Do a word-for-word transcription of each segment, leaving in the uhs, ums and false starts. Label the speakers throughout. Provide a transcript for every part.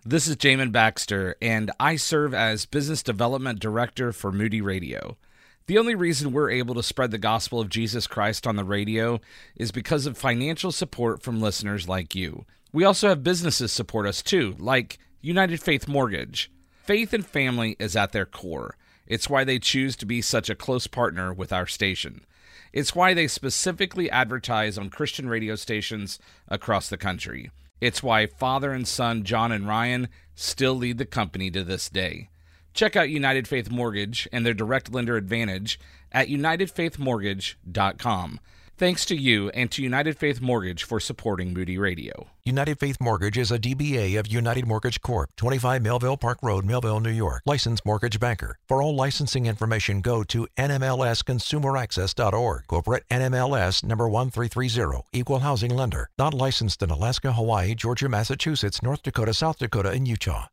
Speaker 1: This is Jamin Baxter, and I serve as Business Development Director for Moody Radio. The only reason we're able to spread the gospel of Jesus Christ on the radio is because of financial support from listeners like you. We also have businesses support us too, like United Faith Mortgage. Faith and family is at their core. It's why they choose to be such a close partner with our station. It's why they specifically advertise on Christian radio stations across the country. It's why father and son John and Ryan still lead the company to this day. Check out United Faith Mortgage and their direct lender advantage at united faith mortgage dot com. Thanks to you and to United Faith Mortgage for supporting Moody Radio.
Speaker 2: United Faith Mortgage is a D B A of United Mortgage Corp, twenty-five Melville Park Road, Melville, New York. Licensed mortgage banker. For all licensing information, go to N M L S consumer access dot org. Corporate N M L S number one three three zero. Equal housing lender. Not licensed in Alaska, Hawaii, Georgia, Massachusetts, North Dakota, South Dakota, and Utah.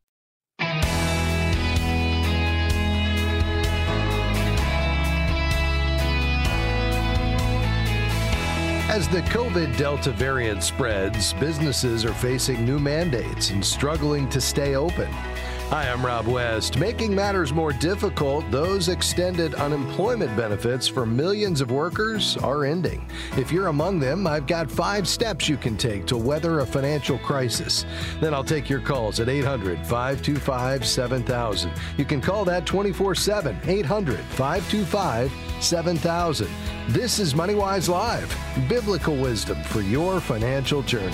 Speaker 3: As the COVID Delta variant spreads, businesses are facing new mandates and struggling to stay open. Hi, I'm Rob West. Making matters more difficult, those extended unemployment benefits for millions of workers are ending. If you're among them, I've got five steps you can take to weather a financial crisis. Then I'll take your calls at eight hundred, five two five, seven thousand. You can call that twenty-four seven, eight hundred, five two five, seven thousand. This is MoneyWise Live, biblical wisdom for your financial journey.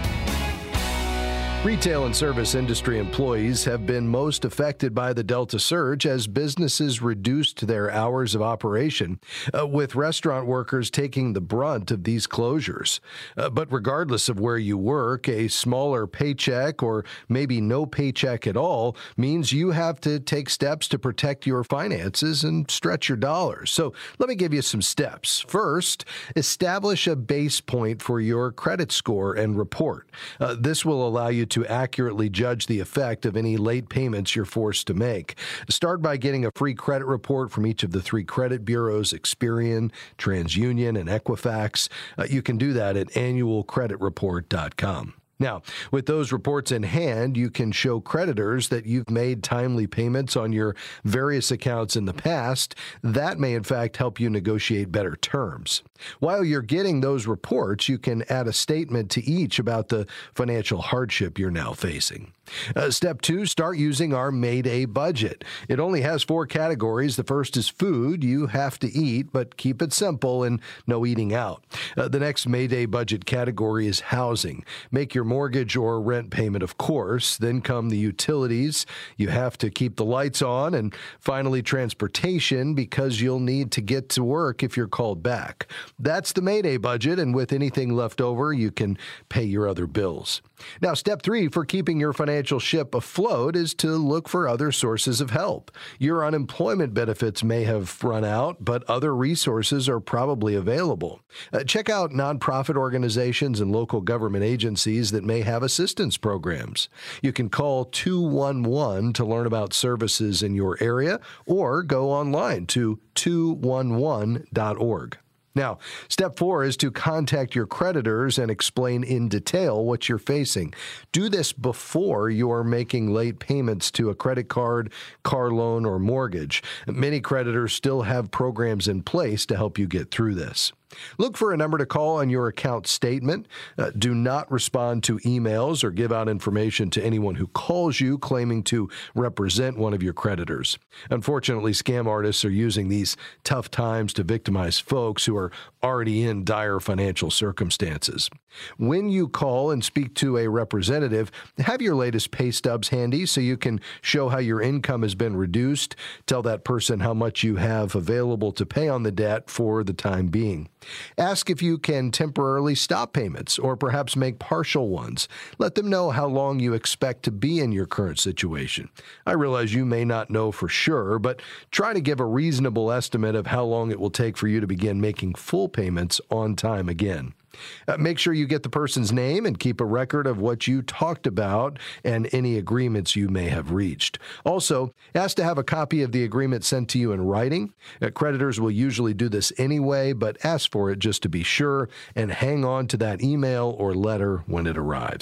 Speaker 3: Retail and service industry employees have been most affected by the Delta surge as businesses reduced their hours of operation, uh, with restaurant workers taking the brunt of these closures. Uh, but regardless of where you work, a smaller paycheck or maybe no paycheck at all means you have to take steps to protect your finances and stretch your dollars. So let me give you some steps. First, establish a base point for your credit score and report. Uh, this will allow you to to accurately judge the effect of any late payments you're forced to make. Start by getting a free credit report from each of the three credit bureaus, Experian, TransUnion, and Equifax. Uh, you can do that at annual credit report dot com. Now, with those reports in hand, you can show creditors that you've made timely payments on your various accounts in the past. That may, in fact, help you negotiate better terms. While you're getting those reports, you can add a statement to each about the financial hardship you're now facing. Uh, step two, start using our Mayday budget. It only has four categories. The first is food. You have to eat, but keep it simple and no eating out. Uh, the next Mayday budget category is housing. Make your mortgage or rent payment, of course. Then come the utilities. You have to keep the lights on. And finally, transportation, because you'll need to get to work if you're called back. That's the Mayday budget, and with anything left over, you can pay your other bills. Now, step three for keeping your financial ship afloat is to look for other sources of help. Your unemployment benefits may have run out, but other resources are probably available. Uh, check out nonprofit organizations and local government agencies that may have assistance programs. You can call two one one to learn about services in your area or go online to two one one dot org. Now, step four is to contact your creditors and explain in detail what you're facing. Do this before you're making late payments to a credit card, car loan, or mortgage. Many creditors still have programs in place to help you get through this. Look for a number to call on your account statement. Uh, do not respond to emails or give out information to anyone who calls you claiming to represent one of your creditors. Unfortunately, scam artists are using these tough times to victimize folks who are already in dire financial circumstances. When you call and speak to a representative, have your latest pay stubs handy so you can show how your income has been reduced. Tell that person how much you have available to pay on the debt for the time being. Ask if you can temporarily stop payments or perhaps make partial ones. Let them know how long you expect to be in your current situation. I realize you may not know for sure, but try to give a reasonable estimate of how long it will take for you to begin making full payments on time again. Uh, make sure you get the person's name and keep a record of what you talked about and any agreements you may have reached. Also, ask to have a copy of the agreement sent to you in writing. Uh, creditors will usually do this anyway, but ask for it just to be sure and hang on to that email or letter when it arrives.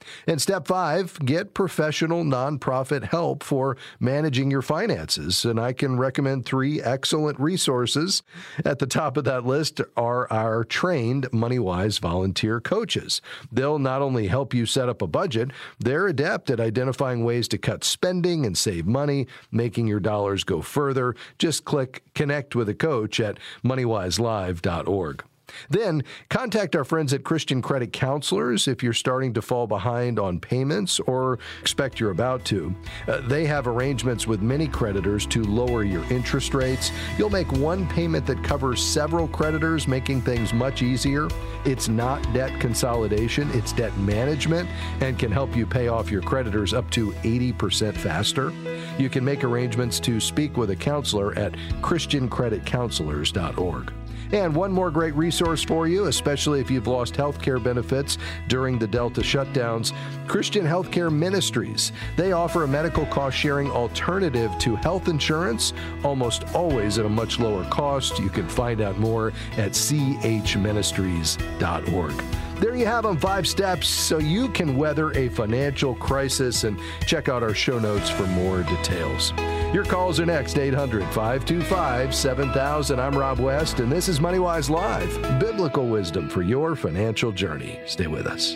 Speaker 3: And step five, get professional nonprofit help for managing your finances. And I can recommend three excellent resources. At the top of that list are our trained MoneyWise volunteer coaches. They'll not only help you set up a budget, they're adept at identifying ways to cut spending and save money, making your dollars go further. Just click Connect with a Coach at money wise live dot org. Then contact our friends at Christian Credit Counselors if you're starting to fall behind on payments or expect you're about to. Uh, they have arrangements with many creditors to lower your interest rates. You'll make one payment that covers several creditors, making things much easier. It's not debt consolidation, it's debt management, and can help you pay off your creditors up to eighty percent faster. You can make arrangements to speak with a counselor at christian credit counselors dot org. And one more great resource for you, especially if you've lost health care benefits during the Delta shutdowns, Christian Healthcare Ministries. They offer a medical cost-sharing alternative to health insurance, almost always at a much lower cost. You can find out more at c h ministries dot org. There you have them, five steps so you can weather a financial crisis, and check out our show notes for more details. Your calls are next, eight hundred, five two five, seven thousand. I'm Rob West, and this is MoneyWise Live, biblical wisdom for your financial journey. Stay with us.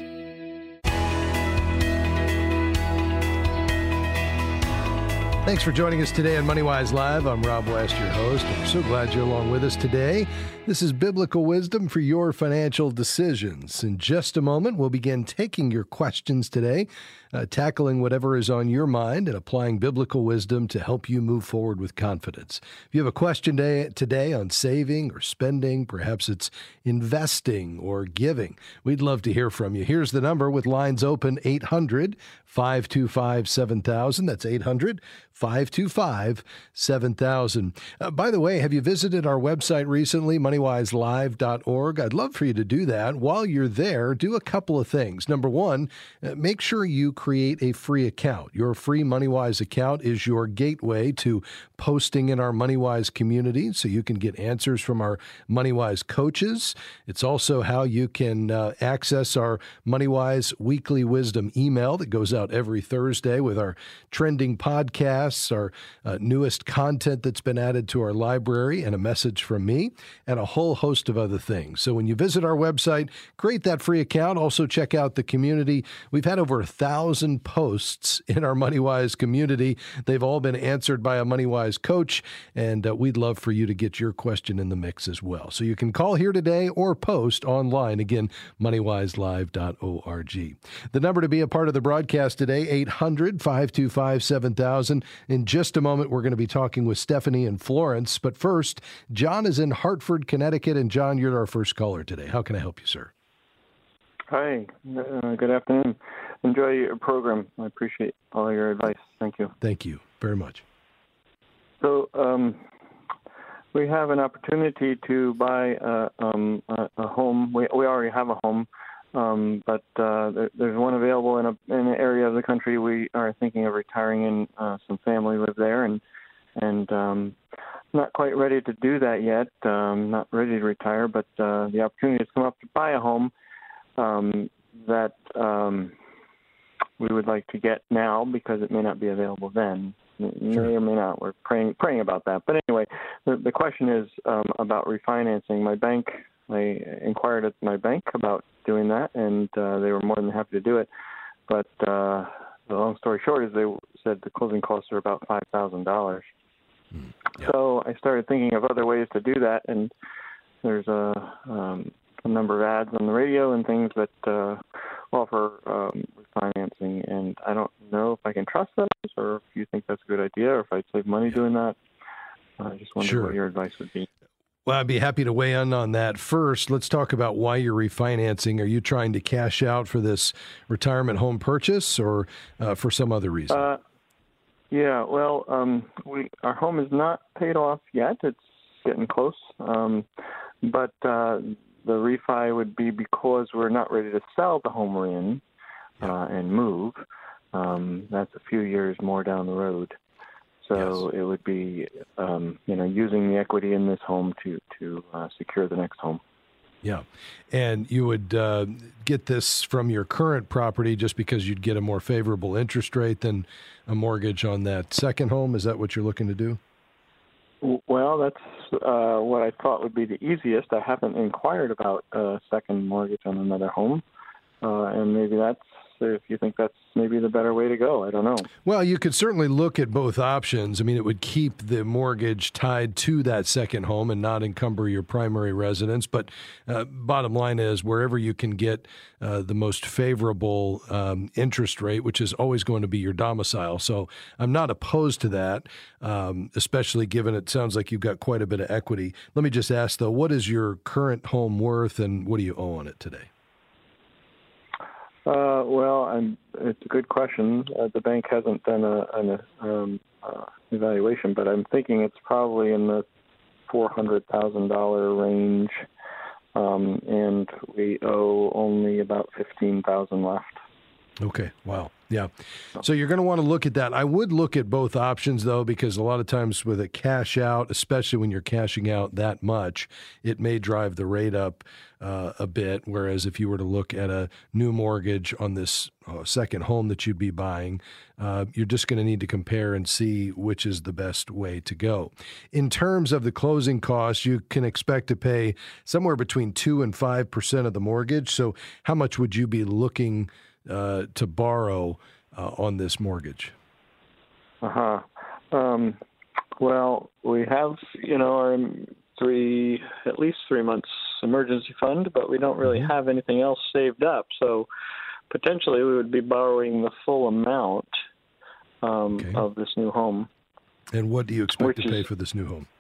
Speaker 3: Thanks for joining us today on MoneyWise Live. I'm Rob West, your host. I'm so glad you're along with us today. This is biblical wisdom for your financial decisions. In just a moment, we'll begin taking your questions today, uh, tackling whatever is on your mind and applying biblical wisdom to help you move forward with confidence. If you have a question today, today on saving or spending, perhaps it's investing or giving, we'd love to hear from you. Here's the number with lines open, eight hundred, five two five, seven thousand. That's eight hundred, five two five, seven thousand. Uh, by the way, have you visited our website recently, money wise live dot org? I'd love for you to do that. While you're there, do a couple of things. Number one, uh, make sure you create a free account. Your free MoneyWise account is your gateway to posting in our MoneyWise community, so you can get answers from our MoneyWise coaches. It's also how you can uh, access our MoneyWise Weekly Wisdom email that goes out every Thursday with our trending podcasts, our uh, newest content that's been added to our library, and a message from me, and a whole host of other things. So when you visit our website, create that free account. Also check out the community. We've had over a thousand posts in our MoneyWise community. They've all been answered by a MoneyWise coach, and uh, we'd love for you to get your question in the mix as well. So you can call here today or post online. Again, money wise live dot org. The number to be a part of the broadcast today, eight hundred, five two five, seven thousand. In just a moment, we're going to be talking with Stephanie in Florence. But first, John is in Hartford, Connecticut. And John, you're our first caller today. How can I help you, sir?
Speaker 4: Hi. Uh, good afternoon. Enjoy your program. I appreciate all your advice. Thank you.
Speaker 3: Thank you very much.
Speaker 4: So um, we have an opportunity to buy a, um, a, a home. We, we already have a home, um, but uh, there, there's one available in, a, in an area of the country we are thinking of retiring in. Uh, some family live there, and and um, not quite ready to do that yet. Um, not ready to retire, but uh, the opportunity has come up to buy a home um, that um, we would like to get now because it may not be available then. It
Speaker 3: Sure.
Speaker 4: may or may not. We're praying praying about that. But anyway, the, the question is um, about refinancing. My bank, I inquired at my bank about doing that, and uh, they were more than happy to do it. But uh, the long story short is they said the closing costs are about five thousand dollars.
Speaker 3: Mm, yeah.
Speaker 4: So I started thinking of other ways to do that, and there's a, um, a number of ads on the radio and things that uh, offer um, refinancing, and I don't know if I can trust those or if you think that's a good idea or if I'd save money doing that. I just wondered
Speaker 3: Sure.
Speaker 4: what your advice would be.
Speaker 3: Well, I'd be happy to weigh in on that. First, let's talk about why you're refinancing. Are you trying to cash out for this retirement home purchase or uh, for some other reason?
Speaker 4: Uh, yeah, well, um, we our home is not paid off yet. It's getting close. Um, but uh, the refi would be because we're not ready to sell the home we're in uh, and move. Um, that's a few years more down the road. So
Speaker 3: Yes.
Speaker 4: it would be, um, you know, using the equity in this home to to uh, secure the next home.
Speaker 3: Yeah. And you would uh, get this from your current property just because you'd get a more favorable interest rate than a mortgage on that second home. Is that what you're looking to do?
Speaker 4: Well, that's uh, what I thought would be the easiest. I haven't inquired about a second mortgage on another home, uh, and maybe that's, if you think that's maybe the better way to go. I don't know.
Speaker 3: Well, you could certainly look at both options. I mean, it would keep the mortgage tied to that second home and not encumber your primary residence. But uh, bottom line is, wherever you can get uh, the most favorable um, interest rate, which is always going to be your domicile. So I'm not opposed to that, um, especially given it sounds like you've got quite a bit of equity. Let me just ask, though, what is your current home worth and what do you owe on it today?
Speaker 4: Uh, well, I'm, it's a good question. Uh, the bank hasn't done a, an um, uh, evaluation, but I'm thinking it's probably in the four hundred thousand dollars range, um, and we owe only about fifteen thousand dollars left.
Speaker 3: Okay. Wow. Yeah. So you're going to want to look at that. I would look at both options, though, because a lot of times with a cash out, especially when you're cashing out that much, it may drive the rate up uh, a bit. Whereas if you were to look at a new mortgage on this uh, second home that you'd be buying, uh, you're just going to need to compare and see which is the best way to go. In terms of the closing costs, you can expect to pay somewhere between two and five percent of the mortgage. So how much would you be looking Uh, to borrow uh, on this mortgage?
Speaker 4: Uh-huh. Um, well, we have, you know, our three, at least three months emergency fund, but we don't really mm-hmm. have anything else saved up. So potentially we would be borrowing the full amount um, okay. of this new home.
Speaker 3: And what do you expect to pay is, for this new home?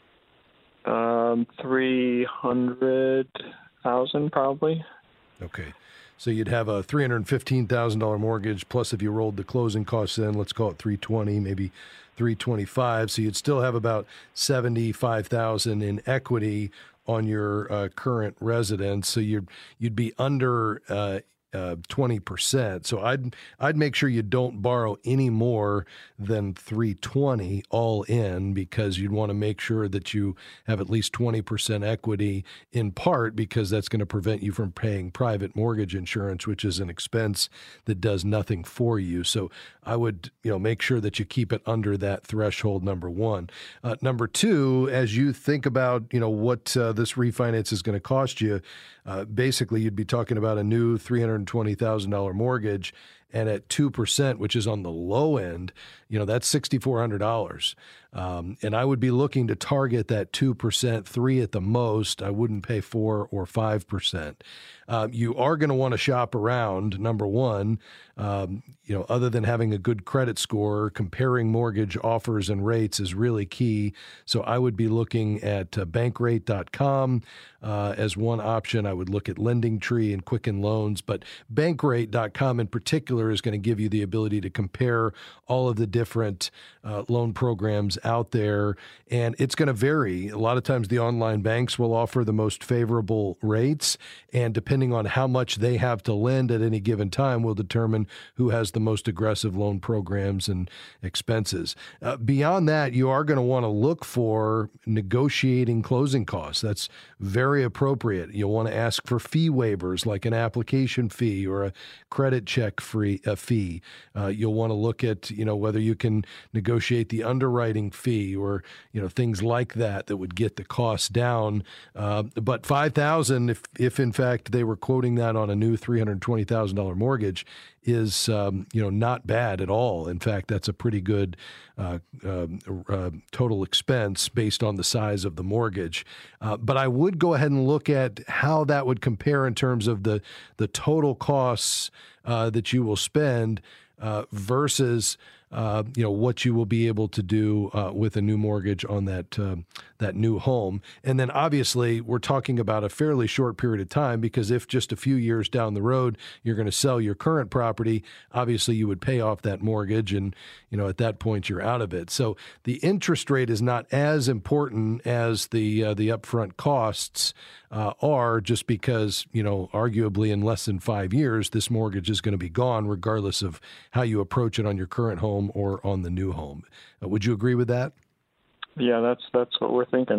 Speaker 4: Um, three hundred thousand probably.
Speaker 3: Okay. So you'd have a three hundred fifteen thousand dollars mortgage, plus if you rolled the closing costs in, let's call it three hundred twenty thousand dollars, maybe three hundred twenty-five thousand dollars. So you'd still have about seventy-five thousand dollars in equity on your uh, current residence. So you'd you'd be under uh, uh, twenty percent. So I'd I'd make sure you don't borrow any more than three hundred twenty all in, because you'd want to make sure that you have at least twenty percent equity, in part because that's going to prevent you from paying private mortgage insurance, which is an expense that does nothing for you. So I would, you know, make sure that you keep it under that threshold, number one. Uh, number two, as you think about, you know, what uh, this refinance is going to cost you, uh, basically you'd be talking about a new three hundred twenty thousand dollars mortgage, and at two percent, which is on the low end, you know, that's six thousand four hundred dollars. Um, and I would be looking to target that two percent, three at the most. I wouldn't pay four or five percent. Uh, you are going to want to shop around, number one. Um, you know, other than having a good credit score, comparing mortgage offers and rates is really key. So I would be looking at uh, bankrate dot com uh, as one option. I would look at LendingTree and Quicken Loans, but bankrate dot com in particular is going to give you the ability to compare all of the different uh, loan programs out there, and it's going to vary. A lot of times the online banks will offer the most favorable rates, and depending on how much they have to lend at any given time will determine who has the most aggressive loan programs and expenses. Uh, beyond that, you are going to want to look for negotiating closing costs. That's very appropriate. You'll want to ask for fee waivers, like an application fee or a credit check free a fee. Uh, you'll want to look at, you know, whether you can negotiate the underwriting fee or, you know, things like that that would get the cost down. Uh, but five thousand dollars, if if in fact they were quoting that on a new three hundred twenty thousand dollars mortgage, is um, you know, not bad at all. In fact, that's a pretty good uh, uh, uh, total expense based on the size of the mortgage. Uh, but I would go ahead and look at how that would compare in terms of the the total costs uh, that you will spend uh, versus Uh, you know, what you will be able to do uh, with a new mortgage on that uh, that new home. And then obviously we're talking about a fairly short period of time, because if just a few years down the road you're going to sell your current property, obviously you would pay off that mortgage, and, you know, at that point you're out of it. So the interest rate is not as important as the uh, the upfront costs uh, are, just because, you know, arguably in less than five years this mortgage is going to be gone, regardless of how you approach it on your current home or on the new home. Uh, would you agree with that?
Speaker 4: Yeah, that's that's what we're thinking.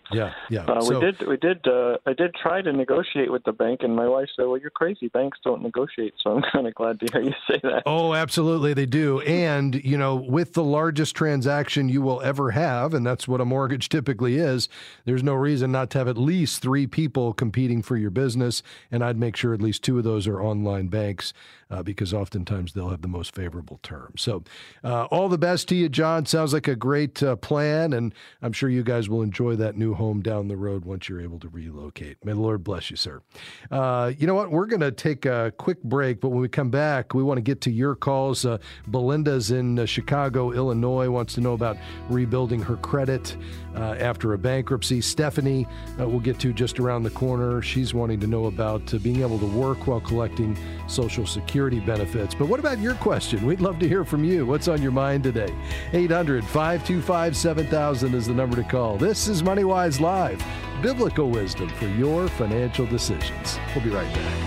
Speaker 3: Yeah, yeah.
Speaker 4: Uh,
Speaker 3: so,
Speaker 4: we did. We did. Uh, I did try to negotiate with the bank, and my wife said, "Well, you're crazy. Banks don't negotiate." So I'm kind of glad to hear you say that.
Speaker 3: Oh, absolutely, they do. And you know, with the largest transaction you will ever have, and that's what a mortgage typically is, there's no reason not to have at least three people competing for your business. And I'd make sure at least two of those are online banks, uh, because oftentimes they'll have the most favorable terms. So, uh, all the best to you, John. Sounds like a great uh, plan, and I'm sure you guys will enjoy that new home down the road once you're able to relocate. May the Lord bless you, sir. Uh, you know what? We're going to take a quick break, but when we come back, we want to get to your calls. Uh, Belinda's in uh, Chicago, Illinois, wants to know about rebuilding her credit uh, after a bankruptcy. Stephanie, uh, we'll get to just around the corner. She's wanting to know about uh, being able to work while collecting Social Security benefits. But what about your question? We'd love to hear from you. What's on your mind today? eight hundred, five two five, seven thousand is the number to call. This is MoneyWise Live, biblical wisdom for your financial decisions. We'll be right back.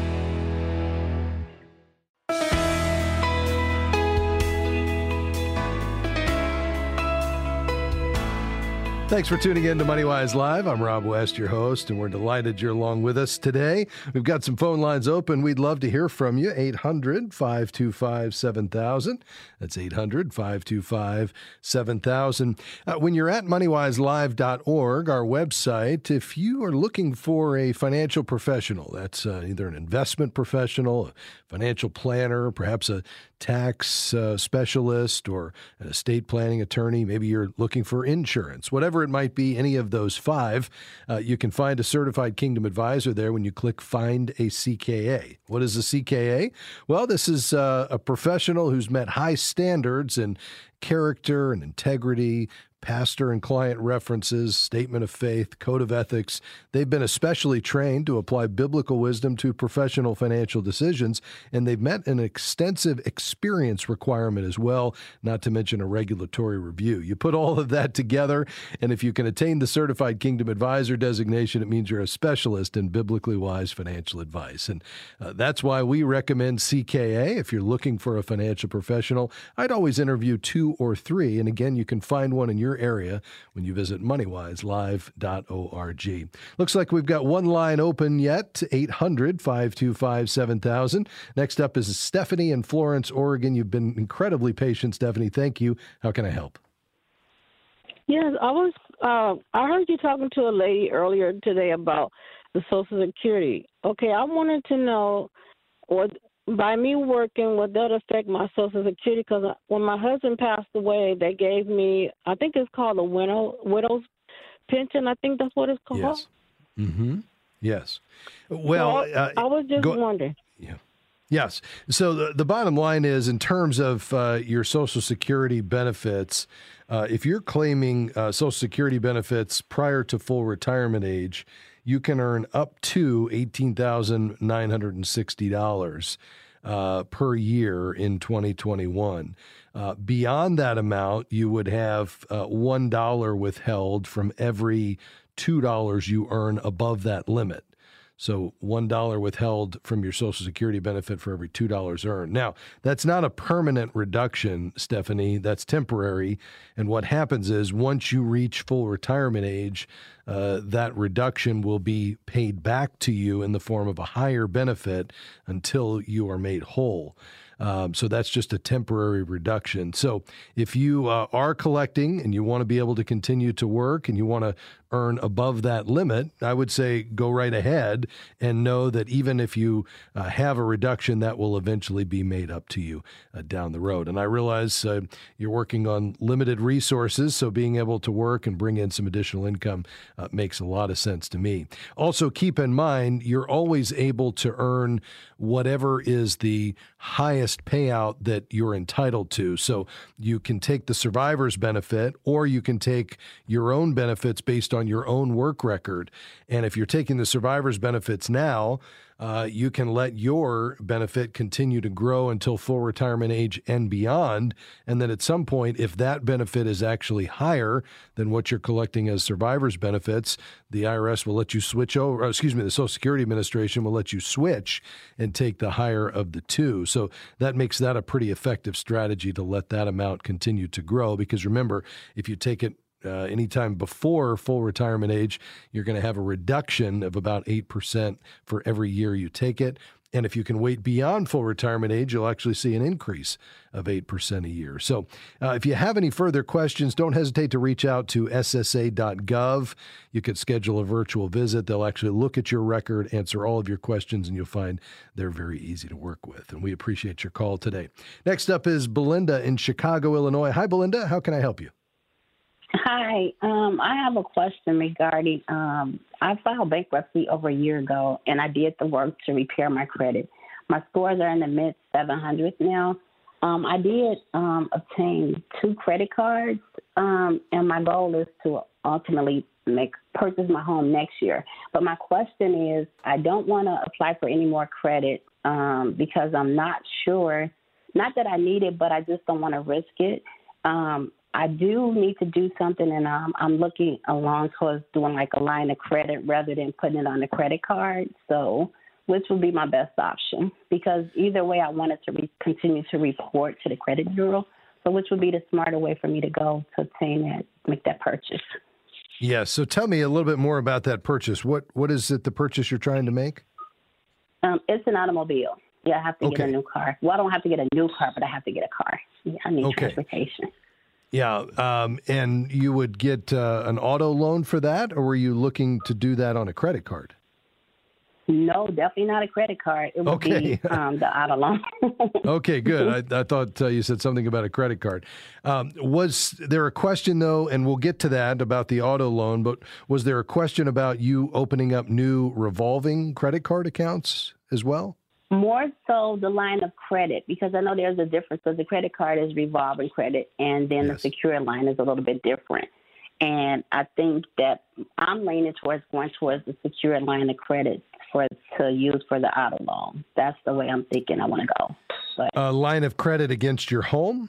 Speaker 3: Thanks for tuning in to MoneyWise Live. I'm Rob West, your host, and we're delighted you're along with us today. We've got some phone lines open. We'd love to hear from you. eight hundred, five two five, seven thousand. That's eight hundred, five two five, seven thousand. Uh, when you're at money wise live dot org, our website, if you are looking for a financial professional, that's uh, either an investment professional, a financial planner, perhaps a tax uh, specialist, or an estate planning attorney, maybe you're looking for insurance, whatever it might be, any of those five, uh, you can find a certified Kingdom advisor there when you click Find a C K A. What is a C K A? Well, this is uh, a professional who's met high standards in character and integrity, pastor and client references, statement of faith, code of ethics. They've been especially trained to apply biblical wisdom to professional financial decisions, and they've met an extensive experience requirement as well, not to mention a regulatory review. You put all of that together, and if you can attain the Certified Kingdom Advisor designation, it means you're a specialist in biblically wise financial advice. And uh, that's why we recommend C K A. If you're looking for a financial professional, I'd always interview two or three. And again, you can find one in your area when you visit money wise live dot org. Looks like we've got one line open yet, eight hundred, five two five, seven thousand. Next up is Stephanie in Florence, Oregon. You've been incredibly patient, Stephanie. Thank you. How can I help?
Speaker 5: Yes, I was. Uh, I heard you talking to a lady earlier today about the Social Security. Okay, I wanted to know what, by me working, would that affect my Social Security? Because when my husband passed away, they gave me, I think it's called a widow, widow's pension. I think that's what it's called.
Speaker 3: Yes. Mm-hmm. Yes. Well,
Speaker 5: so I,
Speaker 3: uh,
Speaker 5: I was just
Speaker 3: go,
Speaker 5: wondering.
Speaker 3: Yeah. Yes. So the, the bottom line is, in terms of uh, your Social Security benefits, uh, if you're claiming uh, Social Security benefits prior to full retirement age, you can earn up to eighteen thousand nine hundred sixty dollars uh, per year in twenty twenty-one. Uh, beyond that amount, you would have uh, one dollar withheld from every two dollars you earn above that limit. So one dollar withheld from your Social Security benefit for every two dollars earned. Now, that's not a permanent reduction, Stephanie. That's temporary. And what happens is once you reach full retirement age, uh, that reduction will be paid back to you in the form of a higher benefit until you are made whole. Um, so that's just a temporary reduction. So if you uh, are collecting and you want to be able to continue to work and you want to earn above that limit, I would say go right ahead and know that even if you uh, have a reduction, that will eventually be made up to you uh, down the road. And I realize uh, you're working on limited resources, so being able to work and bring in some additional income uh, makes a lot of sense to me. Also, keep in mind, you're always able to earn whatever is the highest payout that you're entitled to. So you can take the survivor's benefit, or you can take your own benefits based on your own work record. And if you're taking the survivor's benefits now, uh, you can let your benefit continue to grow until full retirement age and beyond. And then at some point, if that benefit is actually higher than what you're collecting as survivor's benefits, the I R S will let you switch over, excuse me, the Social Security Administration will let you switch and take the higher of the two. So that makes that a pretty effective strategy to let that amount continue to grow. Because remember, if you take it uh, anytime before full retirement age, you're going to have a reduction of about eight percent for every year you take it. And if you can wait beyond full retirement age, you'll actually see an increase of eight percent a year. So uh, if you have any further questions, don't hesitate to reach out to S S A dot gov. You could schedule a virtual visit. They'll actually look at your record, answer all of your questions, and you'll find they're very easy to work with. And we appreciate your call today. Next up is Belinda in Chicago, Illinois. Hi, Belinda. How can I help you?
Speaker 6: Hi, um, I have a question regarding, um, I filed bankruptcy over a year ago, and I did the work to repair my credit. My scores are in the mid seven hundreds now. Um, I did um, obtain two credit cards, um, and my goal is to ultimately make purchase my home next year. But my question is, I don't want to apply for any more credit um, because I'm not sure, not that I need it, but I just don't want to risk it. Um, I do need to do something, and um, I'm looking along towards doing like a line of credit rather than putting it on a credit card. So which would be my best option? Because either way, I wanted to re- continue to report to the credit bureau. So which would be the smarter way for me to go to obtain that, make that purchase?
Speaker 3: Yeah, so tell me a little bit more about that purchase. What What is it, the purchase you're trying to make?
Speaker 6: Um, it's an automobile. Yeah, I have to
Speaker 3: Okay.
Speaker 6: get a new car. Well, I don't have to get a new car, but I have to get a car. Yeah, I need
Speaker 3: Okay.
Speaker 6: transportation.
Speaker 3: Yeah, um, and you would get uh, an auto loan for that, or were you looking to do that on a credit card?
Speaker 6: No, definitely not a credit card. It would
Speaker 3: Okay.
Speaker 6: be um, the auto loan.
Speaker 3: Okay, good. I, I thought uh, you said something about a credit card. Um, was there a question, though, and we'll get to that about the auto loan, but was there a question about you opening up new revolving credit card accounts as well?
Speaker 6: More so the line of credit, because I know there's a difference. So the credit card is revolving credit, and then
Speaker 3: Yes.
Speaker 6: the secure line is a little bit different. And I think that I'm leaning towards going towards the secure line of credit for to use for the auto loan. That's the way I'm thinking I want to go. But
Speaker 3: A line of credit against your home?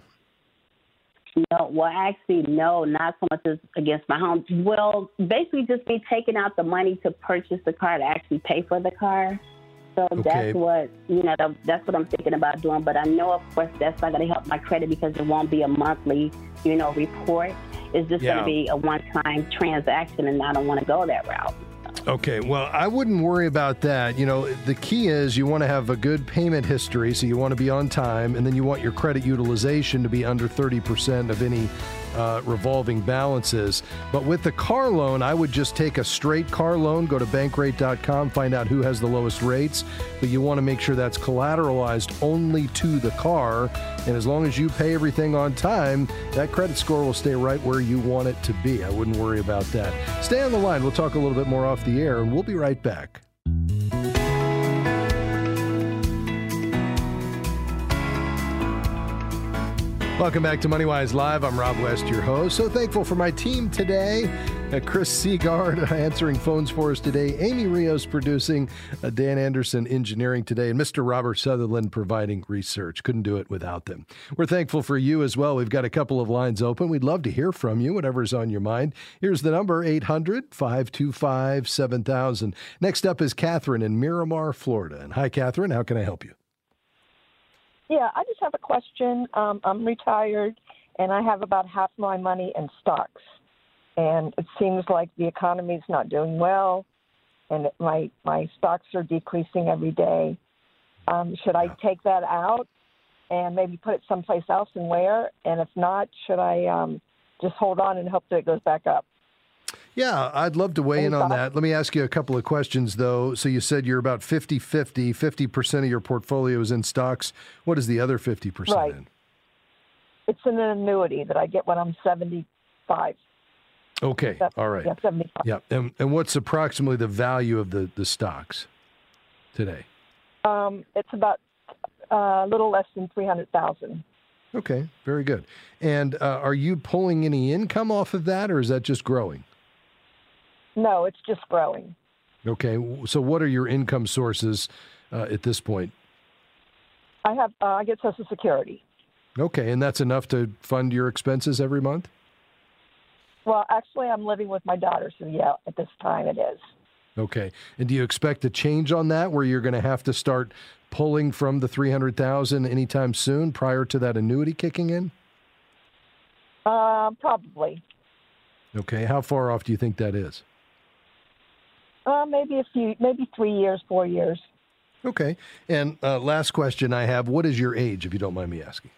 Speaker 6: no, well, actually, no, not so much as against my home. Well, basically just me taking out the money to purchase the car to actually pay for the car. So
Speaker 3: Okay.
Speaker 6: that's what, you know, that, that's what I'm thinking about doing. But I know, of course, that's not going to help my credit because it won't be a monthly, you know, report. It's just
Speaker 3: Yeah.
Speaker 6: going to be a one-time transaction, and I don't want to go that route.
Speaker 3: Okay, well, I wouldn't worry about that. You know, the key is you want to have a good payment history, so you want to be on time, and then you want your credit utilization to be under thirty percent of any uh, revolving balances. But with the car loan, I would just take a straight car loan, go to bankrate dot com, find out who has the lowest rates, but you want to make sure that's collateralized only to the car, and as long as you pay everything on time, that credit score will stay right where you want it to be. I wouldn't worry about that. Stay on the line. We'll talk a little bit more off the air, and we'll be right back. Welcome back to MoneyWise Live. I'm Rob West, your host. So thankful for my team today. Uh, Chris Seagard answering phones for us today. Amy Rios producing. Uh, Dan Anderson engineering today. And Mister Robert Sutherland providing research. Couldn't do it without them. We're thankful for you as well. We've got a couple of lines open. We'd love to hear from you, whatever's on your mind. Here's the number, eight hundred, five two five, seven thousand. Next up is Catherine in Miramar, Florida. And hi, Catherine. How can I help you?
Speaker 7: Yeah, I just have a question. Um, I'm retired, and I have about half my money in stocks. And it seems like the economy's not doing well, and it, my my stocks are decreasing every day. Um, should I take that out and maybe put it someplace else and where? And if not, should I um, just hold on and hope that it goes back up?
Speaker 3: Yeah, I'd love to weigh
Speaker 7: Any
Speaker 3: in on
Speaker 7: thoughts?
Speaker 3: that. Let me ask you a couple of questions, though. So you said you're about fifty-fifty, fifty percent of your portfolio is in stocks. What is the other fifty percent
Speaker 7: Right.
Speaker 3: in?
Speaker 7: It's an annuity that I get when I'm seventy-five.
Speaker 3: Okay,
Speaker 7: That-
Speaker 3: all right.
Speaker 7: Yeah, seventy-five.
Speaker 3: Yeah, and, and what's approximately the value of the, the stocks today?
Speaker 7: Um, it's about uh, a little less than three hundred thousand.
Speaker 3: Okay, very good. And uh, are you pulling any income off of that, or is that just growing?
Speaker 7: No, it's just growing.
Speaker 3: Okay, so what are your income sources uh, at this point?
Speaker 7: I have uh, I get Social Security.
Speaker 3: Okay, and that's enough to fund your expenses every month?
Speaker 7: Well, actually, I'm living with my daughter, so yeah, at this time it is.
Speaker 3: Okay, and do you expect a change on that, where you're going to have to start pulling from the three hundred thousand dollars anytime soon, prior to that annuity kicking in?
Speaker 7: Uh, probably.
Speaker 3: Okay. How far off do you think that is?
Speaker 7: Uh, maybe a few, maybe three years, four years.
Speaker 3: Okay. And uh, last question I have, what is your age, if you don't mind me asking?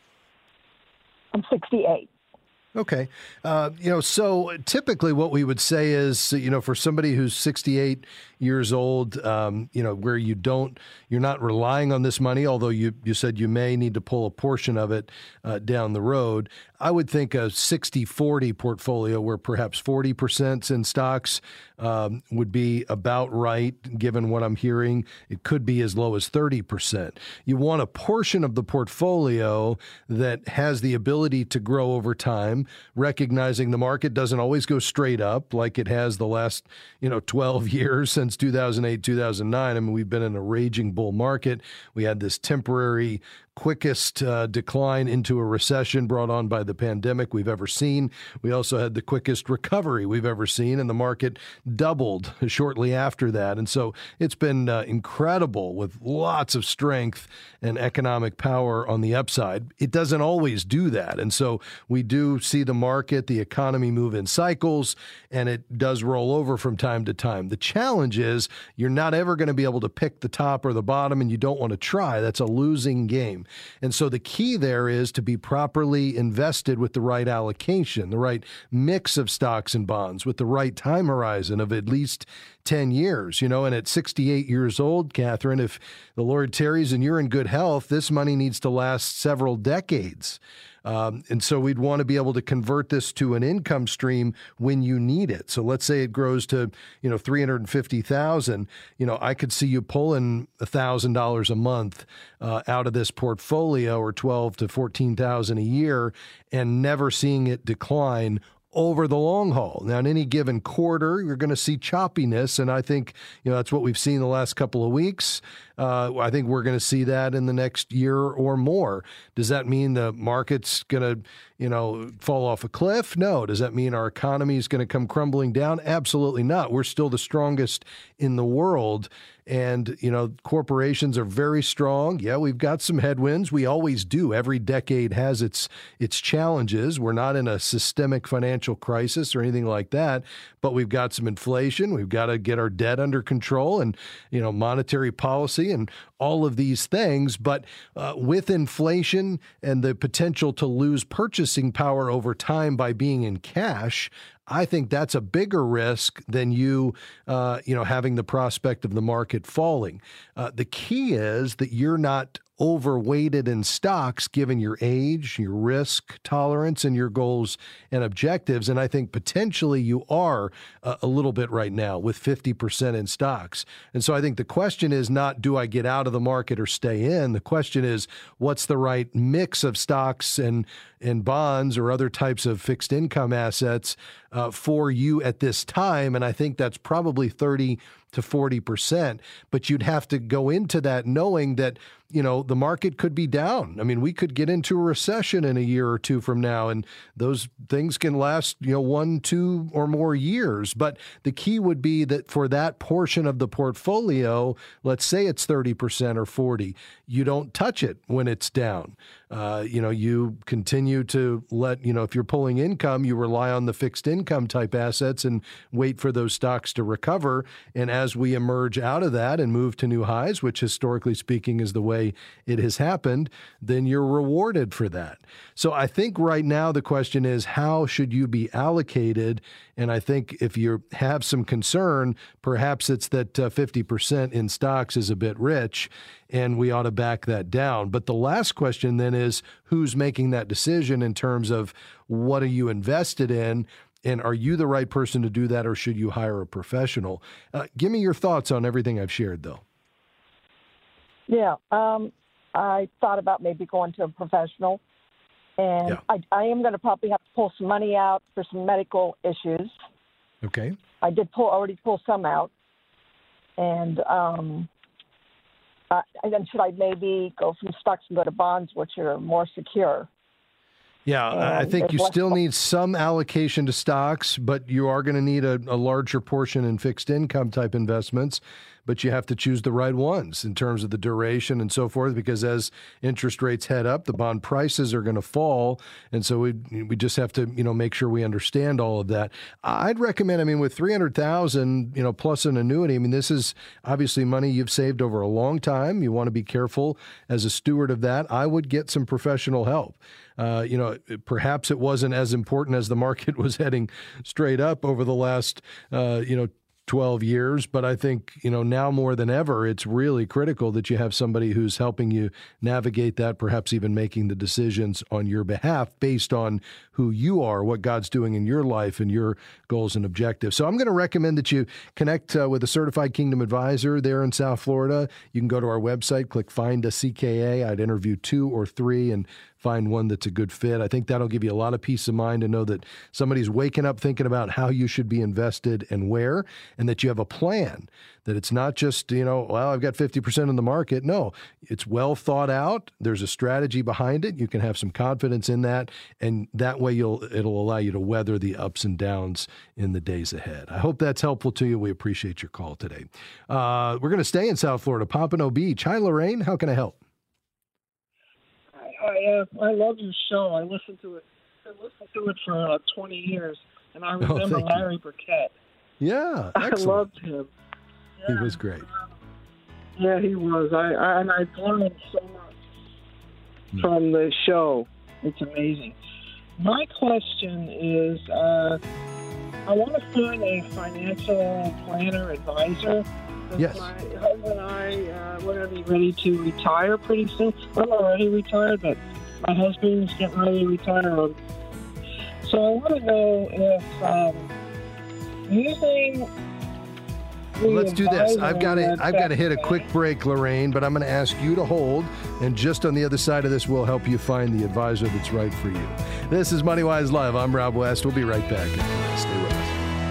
Speaker 7: I'm sixty-eight.
Speaker 3: Okay. Uh, you know, so typically what we would say is, you know, for somebody who's sixty-eight years old, um, you know, where you don't, you're not relying on this money, although you, you said you may need to pull a portion of it uh, down the road. I would think a sixty forty portfolio where perhaps forty percent in stocks um, would be about right, given what I'm hearing. It could be as low as thirty percent. You want a portion of the portfolio that has the ability to grow over time, recognizing the market doesn't always go straight up like it has the last, you know, twelve years since two thousand eight, two thousand nine. I mean, we've been in a raging bull market. We had this temporary quickest uh, decline into a recession brought on by the pandemic we've ever seen. We also had the quickest recovery we've ever seen, and the market doubled shortly after that. And so it's been uh, incredible with lots of strength and economic power on the upside. It doesn't always do that. And so we do see the market, the economy move in cycles, and it does roll over from time to time. The challenge is you're not ever going to be able to pick the top or the bottom, and you don't want to try. That's a losing game. And so the key there is to be properly invested with the right allocation, the right mix of stocks and bonds, with the right time horizon of at least ten years, you know, and at sixty-eight years old, Catherine, if the Lord tarries and you're in good health, this money needs to last several decades. Um, and so we'd want to be able to convert this to an income stream when you need it. So let's say it grows to, you know, three hundred fifty thousand, you know, I could see you pulling one thousand dollars a month uh, out of this portfolio, or twelve to fourteen thousand a year, and never seeing it decline over the long haul. Now, in any given quarter, you're going to see choppiness, and I think, you know, that's what we've seen the last couple of weeks. Uh, I think we're going to see that in the next year or more. Does that mean the market's going to, you know, fall off a cliff? No. Does that mean our economy is going to come crumbling down? Absolutely not. We're still the strongest in the world. And, you know, corporations are very strong. Yeah, we've got some headwinds. We always do. Every decade has its its challenges. We're not in a systemic financial crisis or anything like that, but we've got some inflation. We've got to get our debt under control, and, you know, monetary policy and all of these things. But uh, with inflation and the potential to lose purchasing power over time by being in cash, I think that's a bigger risk than you, uh, you know, having the prospect of the market falling. Uh, the key is that you're not overweighted in stocks given your age, your risk tolerance, and your goals and objectives. And I think potentially you are uh, a little bit right now with fifty percent in stocks. And so I think the question is not, do I get out of the market or stay in? The question is, what's the right mix of stocks and, and bonds or other types of fixed income assets uh, for you at this time? And I think that's probably thirty to forty percent, but you'd have to go into that knowing that, you know, the market could be down. I mean, we could get into a recession in a year or two from now, and those things can last, you know, one, two or more years. But the key would be that for that portion of the portfolio, let's say it's thirty percent or forty, you don't touch it when it's down. Uh, you know, you continue to let, you know, if you're pulling income, you rely on the fixed income type assets and wait for those stocks to recover. And as we emerge out of that and move to new highs, which historically speaking is the way it has happened, then you're rewarded for that. So I think right now the question is, how should you be allocated? And I think if you have some concern, perhaps it's that uh, fifty percent in stocks is a bit rich, and we ought to back that down. But the last question then is, who's making that decision in terms of what are you invested in? And are you the right person to do that, or should you hire a professional? Uh, give me your thoughts on everything I've shared, though.
Speaker 7: Yeah, um, I thought about maybe going to a professional, and yeah. I, I am going to probably have to pull some money out for some medical issues.
Speaker 3: Okay.
Speaker 7: I did pull already pull some out, and um, uh, and then should I maybe go from stocks and go to bonds, which are more secure?
Speaker 3: Yeah, and I think you still need some allocation to stocks, but you are going to need a, a larger portion in fixed income type investments. but you have to choose the right ones in terms of the duration and so forth, because as interest rates head up, the bond prices are going to fall. And so we we just have to, you know, make sure we understand all of that. I'd recommend, I mean, with three hundred thousand dollars, you know, plus an annuity, I mean, this is obviously money you've saved over a long time. You want to be careful as a steward of that. I would get some professional help. Uh, you know, perhaps it wasn't as important as the market was heading straight up over the last, uh, you know, twelve years. But I think, you know, now more than ever, it's really critical that you have somebody who's helping you navigate that, perhaps even making the decisions on your behalf based on who you are, what God's doing in your life and your goals and objectives. So I'm going to recommend that you connect uh, with a certified Kingdom advisor there in South Florida. You can go to our website, click Find a C K A. I'd interview two or three and find one that's a good fit. I think that'll give you a lot of peace of mind to know that somebody's waking up thinking about how you should be invested and where, and that you have a plan, that it's not just, you know, well, I've got fifty percent in the market. No, it's well thought out. There's a strategy behind it. You can have some confidence in that, and that way you'll it'll allow you to weather the ups and downs in the days ahead. I hope that's helpful to you. We appreciate your call today. Uh, we're going to stay in South Florida, Pompano Beach. Hi, Lorraine. How can I help?
Speaker 8: I uh, I love your show. I listened to it. I listened to it for uh, twenty years, and I remember oh, Larry you. Burkett.
Speaker 3: Yeah,
Speaker 8: excellent. I loved him.
Speaker 3: Yeah.
Speaker 8: He
Speaker 3: was great.
Speaker 8: Yeah, he was. I, I and I learned so much mm. from the show. It's amazing. My question is, uh, I want to find a financial planner advisor.
Speaker 3: Yes.
Speaker 8: My husband and I, uh, we're going to be ready to retire pretty soon. I'm already retired, but my husband's getting ready to retire. So I want to know if um, using
Speaker 3: well, let's do this. I've got to I've got to hit a quick break, Lorraine, but I'm going to ask you to hold, and just on the other side of this, we'll help you find the advisor that's right for you. This is MoneyWise Live. I'm Rob West. We'll be right back. Stay with us.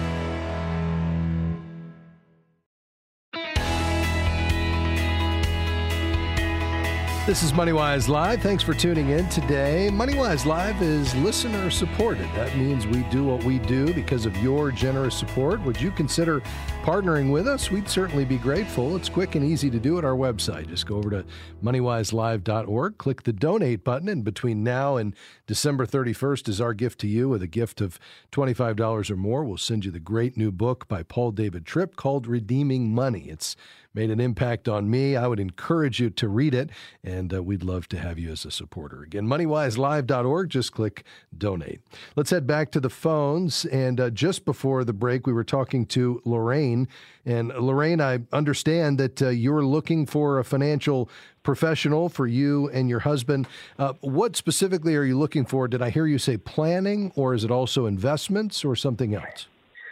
Speaker 3: This is MoneyWise Live. Thanks for tuning in today. MoneyWise Live is listener supported. That means we do what we do because of your generous support. Would you consider partnering with us? We'd certainly be grateful. It's quick and easy to do at our website. Just go over to money wise live dot org, click the donate button, and between now and December thirty-first is our gift to you with a gift of twenty-five dollars or more. We'll send you the great new book by Paul David Tripp called Redeeming Money. It's made an impact on me. I would encourage you to read it, and uh, we'd love to have you as a supporter. Again, money wise live dot org. Just click donate. Let's head back to the phones. And uh, just before the break, we were talking to Lorraine. And Lorraine, I understand that uh, you're looking for a financial professional for you and your husband. Uh, what specifically are you looking for? Did I hear you say planning, or is it also investments or something else?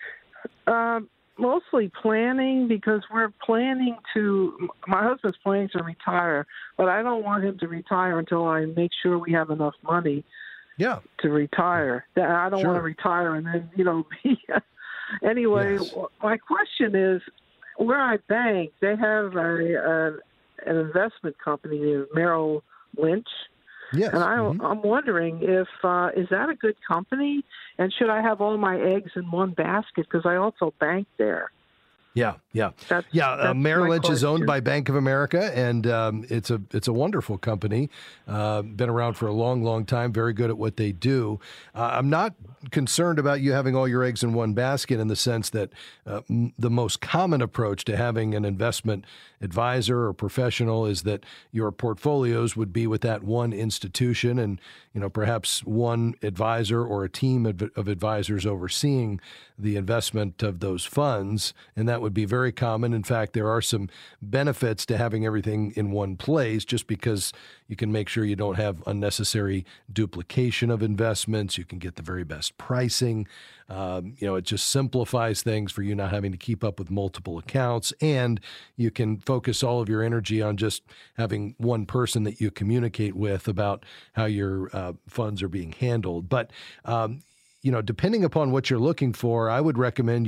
Speaker 8: Um. Mostly planning, because we're planning to, my husband's planning to retire, but I don't want him to retire until I make sure we have enough money
Speaker 3: yeah.
Speaker 8: to retire. I don't
Speaker 3: sure.
Speaker 8: want to retire and then, you know, be, anyway,
Speaker 3: yes.
Speaker 8: My question is, where I bank, they have a, a an investment company, Merrill Lynch.
Speaker 3: Yes.
Speaker 8: And I,
Speaker 3: mm-hmm.
Speaker 8: I'm wondering if, uh, is that a good company? And should I have all my eggs in one basket? Because I also bank there.
Speaker 3: Yeah, yeah,
Speaker 8: that's,
Speaker 3: yeah.
Speaker 8: That's
Speaker 3: uh, Merrill Lynch
Speaker 8: question.
Speaker 3: is owned by Bank of America, and um, it's a it's a wonderful company. Uh, been around for a long, long time. Very good at what they do. Uh, I'm not concerned about you having all your eggs in one basket, in the sense that uh, m- the most common approach to having an investment advisor or professional is that your portfolios would be with that one institution, and you know perhaps one advisor or a team of, of advisors overseeing the investment of those funds, and that would be very common. In fact, there are some benefits to having everything in one place, just because you can make sure you don't have unnecessary duplication of investments. You can get the very best pricing. Um, you know, it just simplifies things for you not having to keep up with multiple accounts, and you can focus all of your energy on just having one person that you communicate with about how your uh, funds are being handled. But, um, you know, depending upon what you're looking for, I would recommend you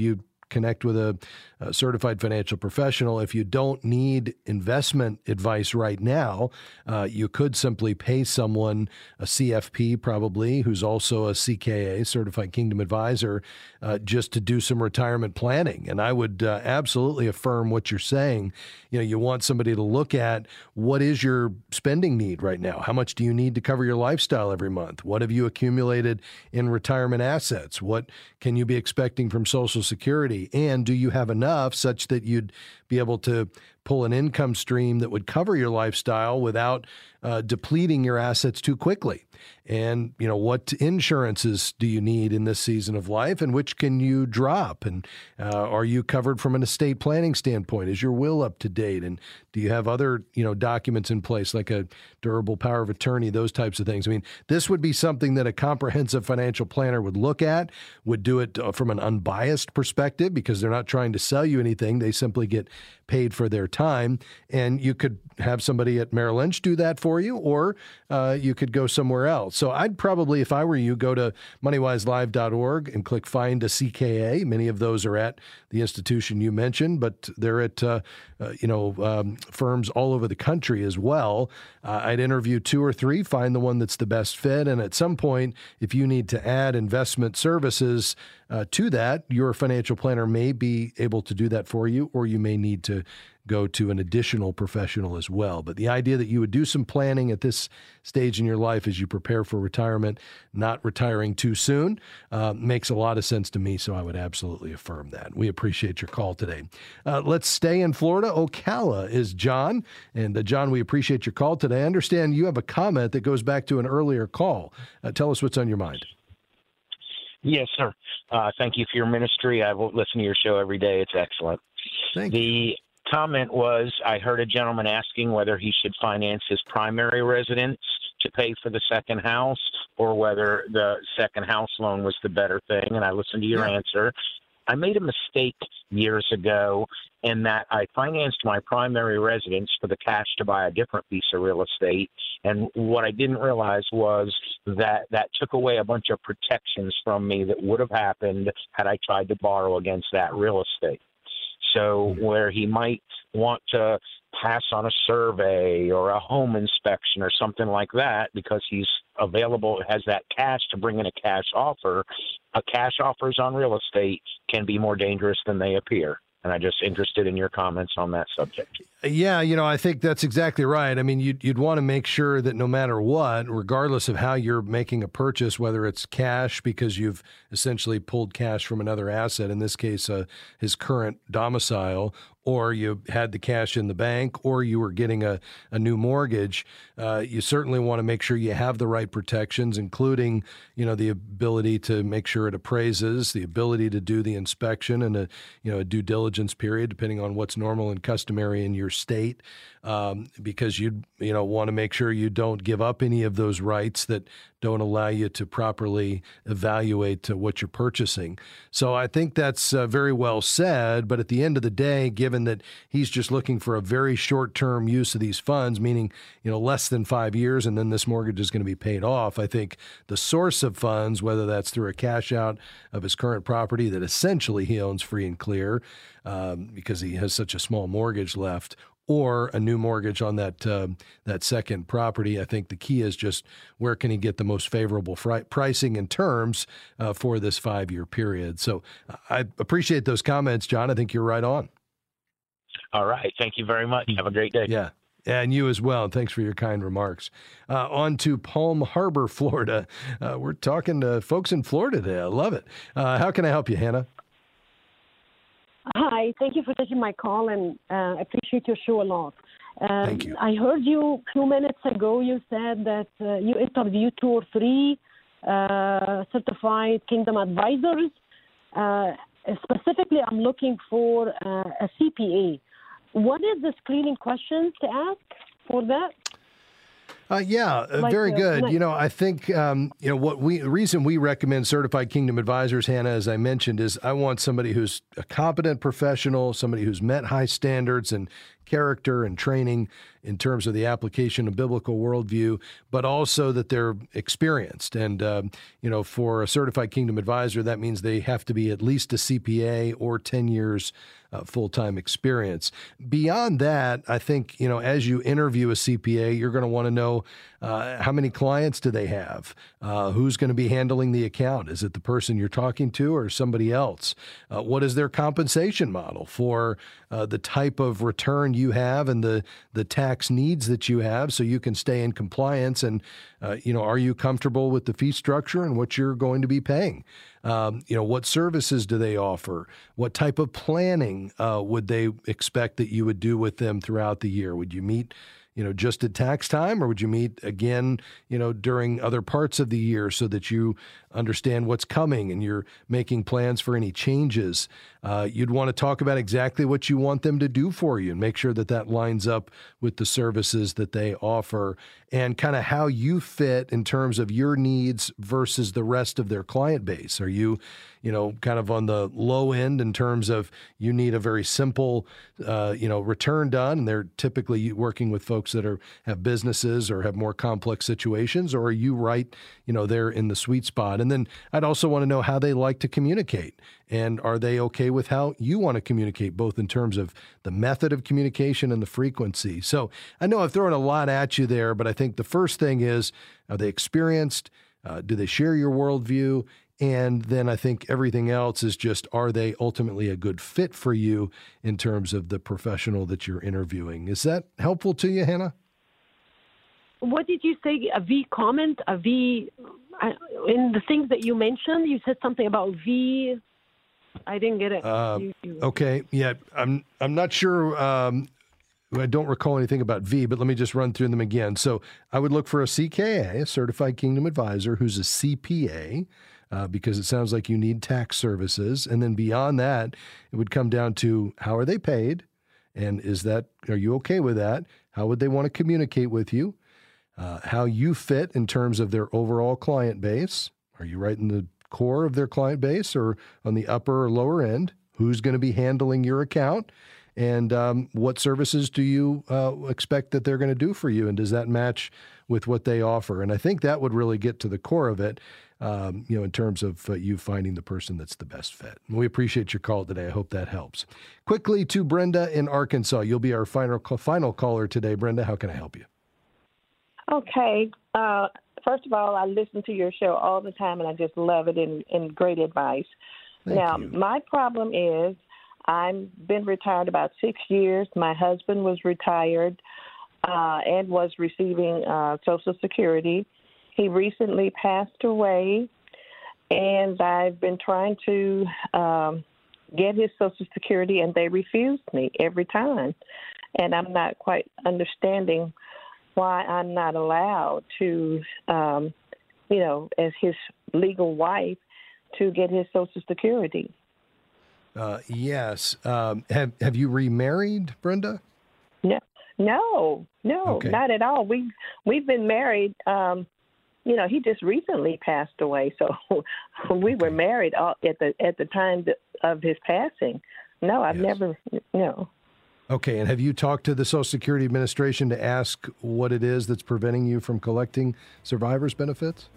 Speaker 3: connect with a, a certified financial professional. If you don't need investment advice right now, uh, you could simply pay someone, a C F P probably, who's also a C K A, Certified Kingdom Advisor, uh, just to do some retirement planning. And I would uh, absolutely affirm what you're saying. You know, you want somebody to look at what is your spending need right now? How much do you need to cover your lifestyle every month? What have you accumulated in retirement assets? What can you be expecting from Social Security? And do you have enough such that you'd be able to pull an income stream that would cover your lifestyle without uh, depleting your assets too quickly? And, you know, what insurances do you need in this season of life, and which can you drop? And uh, are you covered from an estate planning standpoint? Is your will up to date? And do you have other, you know, documents in place like a durable power of attorney, those types of things? I mean, this would be something that a comprehensive financial planner would look at, would do it from an unbiased perspective, because they're not trying to sell you anything. They simply get paid for their time. And you could have somebody at Merrill Lynch do that for you, or uh, you could go somewhere else. So I'd probably, if I were you, go to money wise live dot org and click Find a C K A. Many of those are at the institution you mentioned, but they're at uh, uh, you know um, firms all over the country as well. Uh, I'd interview two or three, find the one that's the best fit, and at some point, if you need to add investment services uh, to that, your financial planner may be able to do that for you, or you may need to go to an additional professional as well. But the idea that you would do some planning at this stage in your life as you prepare for retirement, not retiring too soon, uh, makes a lot of sense to me. So I would absolutely affirm that. We appreciate your call today. Uh, let's stay in Florida. Ocala is John. And uh, John, we appreciate your call today. I understand you have a comment that goes back to an earlier call. Uh, tell us what's on your mind.
Speaker 9: Yes, sir. Uh, thank you for your ministry. I will listen to your show every day. It's excellent.
Speaker 3: Thank
Speaker 9: the
Speaker 3: you.
Speaker 9: comment was, I heard a gentleman asking whether he should finance his primary residence to pay for the second house, or whether the second house loan was the better thing. And I listened to your
Speaker 3: Yeah.
Speaker 9: answer. I made a mistake years ago in that I financed my primary residence for the cash to buy a different piece of real estate. And what I didn't realize was that that took away a bunch of protections from me that would have happened had I tried to borrow against that real estate. So where he might want to pass on a survey or a home inspection or something like that because he's available, has that cash to bring in a cash offer, a cash offers on real estate can be more dangerous than they appear. And I'm just interested in your comments on that subject.
Speaker 3: Yeah, you know, I think that's exactly right. I mean, you'd, you'd want to make sure that no matter what, regardless of how you're making a purchase, whether it's cash because you've essentially pulled cash from another asset, in this case, uh, his current domicile, or you had the cash in the bank, or you were getting a, a new mortgage, uh, you certainly want to make sure you have the right protections, including, you know, the ability to make sure it appraises, the ability to do the inspection and a, you know, a due diligence period, depending on what's normal and customary in your state, um, because you you know want to make sure you don't give up any of those rights that don't allow you to properly evaluate uh, what you're purchasing. So I think that's uh, very well said. But at the end of the day, given that he's just looking for a very short-term use of these funds, meaning you know less than five years, and then this mortgage is going to be paid off, I think the source of funds, whether that's through a cash out of his current property that essentially he owns free and clear um, because he has such a small mortgage left, or a new mortgage on that uh, that second property. I think the key is just where can he get the most favorable fri- pricing and terms uh, for this five-year period. So I appreciate those comments, John. I think you're right on.
Speaker 9: All right. Thank you very much. Have a great day.
Speaker 3: Yeah. And you as well. Thanks for your kind remarks. Uh, on to Palm Harbor, Florida. Uh, we're talking to folks in Florida today. I love it. Uh, how can I help you, Hannah?
Speaker 10: Hi, thank you for taking my call, and uh, I appreciate your show a lot. Um,
Speaker 3: Thank you.
Speaker 10: I heard you a few minutes ago, you said that uh, you interviewed two or three uh, certified Kingdom advisors. Uh, specifically, I'm looking for uh, a C P A. What is the screening questions to ask for that?
Speaker 3: Uh, yeah, uh,
Speaker 10: Like,
Speaker 3: very
Speaker 10: uh,
Speaker 3: good.
Speaker 10: like-
Speaker 3: You know, I think, um, you know, what we, the reason we recommend Certified Kingdom Advisors, Hannah, as I mentioned, is I want somebody who's a competent professional, somebody who's met high standards and character and training, in terms of the application of biblical worldview, but also that they're experienced. And, um, you know, for a certified Kingdom Advisor, that means they have to be at least a C P A or ten years uh, full-time experience. Beyond that, I think, you know, as you interview a C P A, you're going to want to know uh, how many clients do they have? Uh, who's going to be handling the account? Is it the person you're talking to or somebody else? Uh, what is their compensation model for uh, the type of return you have and the, the tax needs that you have so you can stay in compliance? And, uh, you know, are you comfortable with the fee structure and what you're going to be paying? Um, you know, what services do they offer? What type of planning uh, would they expect that you would do with them throughout the year? Would you meet, you know, just at tax time, or would you meet again, you know, during other parts of the year so that you understand what's coming and you're making plans for any changes? Uh, you'd want to talk about exactly what you want them to do for you and make sure that that lines up with the services that they offer and kind of how you fit in terms of your needs versus the rest of their client base. Are you, you know, kind of on the low end in terms of you need a very simple, uh, you know, return done, and they're typically working with folks that are have businesses or have more complex situations, or are you right, you know, they're in the sweet spot? And then I'd also want to know how they like to communicate. And are they okay with how you want to communicate, both in terms of the method of communication and the frequency? So I know I've thrown a lot at you there, but I think the first thing is, are they experienced? Uh, do they share your worldview? And then I think everything else is just, are they ultimately a good fit for you in terms of the professional that you're interviewing? Is that helpful to you, Hannah?
Speaker 10: What did you say? A V comment? A V? I, in the things that you mentioned, you said something about V. I didn't get it.
Speaker 3: Uh,
Speaker 10: you, you...
Speaker 3: Okay. Yeah. I'm, I'm not sure. Um, I don't recall anything about V, but let me just run through them again. So I would look for a C K A, a Certified Kingdom Advisor, who's a C P A, uh, because it sounds like you need tax services. And then beyond that, it would come down to, how are they paid? And is that, are you okay with that? How would they want to communicate with you? Uh, how you fit in terms of their overall client base. Are you right in the core of their client base or on the upper or lower end? Who's going to be handling your account? And um, what services do you uh, expect that they're going to do for you? And does that match with what they offer? And I think that would really get to the core of it, um, you know, in terms of uh, you finding the person that's the best fit. We appreciate your call today. I hope that helps. Quickly to Brenda in Arkansas. You'll be our final, final caller today. Brenda, how can I help you?
Speaker 7: Okay. Uh, first of all, I listen to your show all the time, and I just love it and, and great advice.
Speaker 3: Thank
Speaker 7: now,
Speaker 3: you.
Speaker 7: My problem is I've been retired about six years. My husband was retired uh, and was receiving uh, Social Security. He recently passed away, and I've been trying to um, get his Social Security, and they refused me every time. And I'm not quite understanding why I'm not allowed to, um, you know, as his legal wife, to get his Social Security.
Speaker 3: Uh, yes. Um, have Have you remarried, Brenda?
Speaker 7: No, no, no,
Speaker 3: Okay.
Speaker 7: not at all. We we've been married. Um, you know, he just recently passed away, so we were married all, at the at the time of his passing. No, I've
Speaker 3: Yes.
Speaker 7: never. No.
Speaker 3: Okay, and have you talked to the Social Security Administration to ask what it is that's preventing you from collecting survivors' benefits?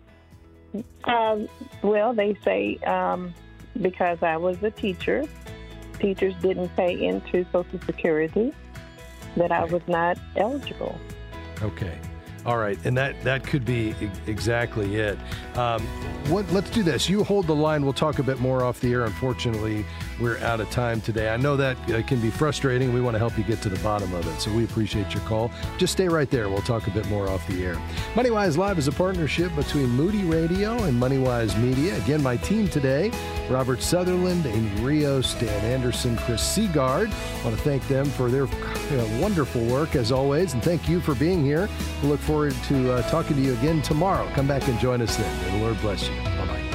Speaker 7: Um, well, they say um, because I was a teacher, teachers didn't pay into Social Security, that I was not eligible.
Speaker 3: Okay. All right, and that, that could be e- exactly it. Um, what? Let's do this. You hold the line. We'll talk a bit more off the air. Unfortunately, we're out of time today. I know that uh, can be frustrating. We want to help you get to the bottom of it, so we appreciate your call. Just stay right there. We'll talk a bit more off the air. MoneyWise Live is a partnership between Moody Radio and MoneyWise Media. Again, my team today, Robert Sutherland, Amy Rios, Dan Anderson, Chris Seagard. I want to thank them for their uh, wonderful work, as always, and thank you for being here. We look forward to uh, talking to you again tomorrow. Come back and join us then. May the Lord bless you. Bye-bye.